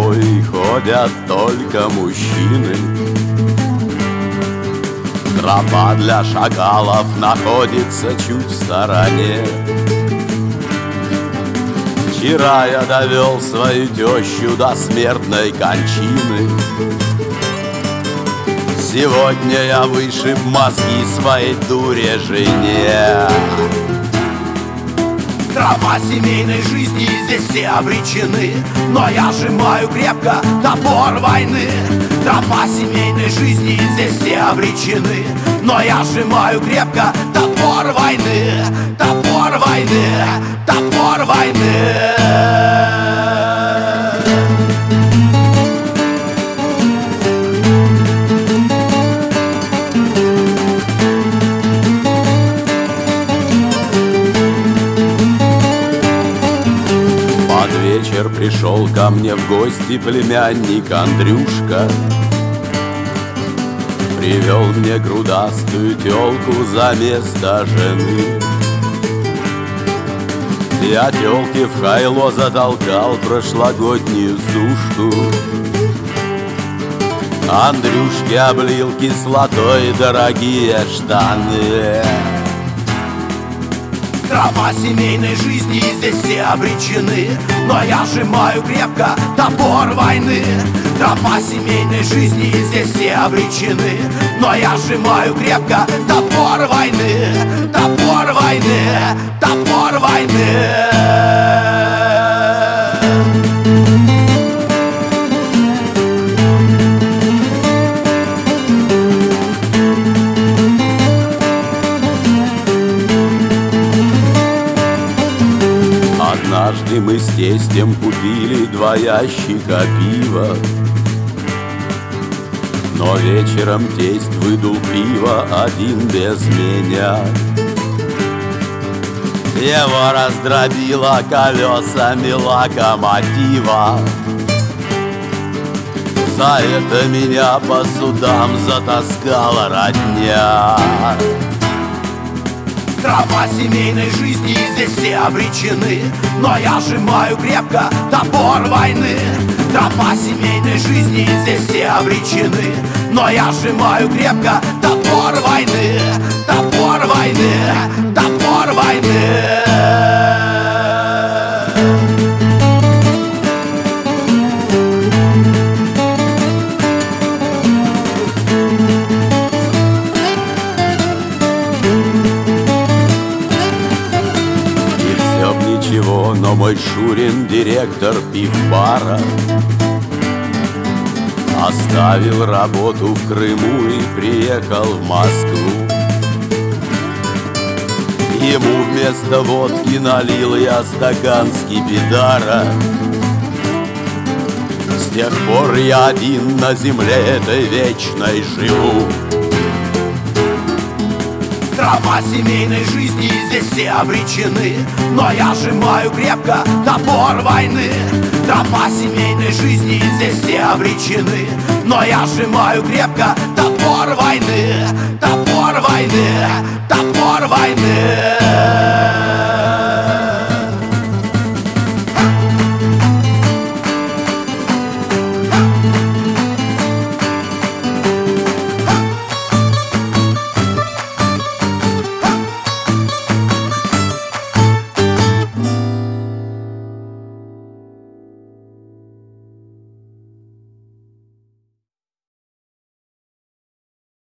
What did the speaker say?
домой ходят только мужчины. Тропа для шакалов находится чуть в стороне. Вчера я довел свою тещу до смертной кончины. Сегодня я вышиб мозги своей дуре жене. Тропа семейной жизни, здесь все обречены, но я сжимаю крепко топор войны. Тропа семейной жизни, здесь все обречены, но я сжимаю крепко топор войны. Топор войны, топор войны. Вечер пришел ко мне в гости племянник Андрюшка. Привел мне грудастую тёлку за место жены. Я тёлке в хайло затолкал прошлогоднюю сушку. Андрюшке облил кислотой дорогие штаны. Тропа семейной жизни, здесь все обречены, но я сжимаю крепко топор войны. Тропа семейной жизни, здесь все обречены, но я сжимаю крепко топор войны. Топор войны, топор войны. Однажды мы с тестем купили 2 ящика пива, но вечером тесть выдул пиво один без меня. Его раздробило колесами локомотива. За это меня по судам затаскала родня. Тропа семейной жизни, здесь все обречены, но я сжимаю крепко топор войны. Тропа семейной жизни, здесь все обречены, но я сжимаю крепко топор войны. Топор войны, топор войны. Ничего, но мой Шурин, директор пивбара, оставил работу в Крыму и приехал в Москву. Ему вместо водки налил я стакан скипидара. С тех пор я один на земле этой вечной живу. Тропа семейной жизни, здесь все обречены, но я сжимаю крепко топор войны. Тропа семейной жизни, здесь все обречены, но я сжимаю крепко топор войны. Топор войны, топор войны.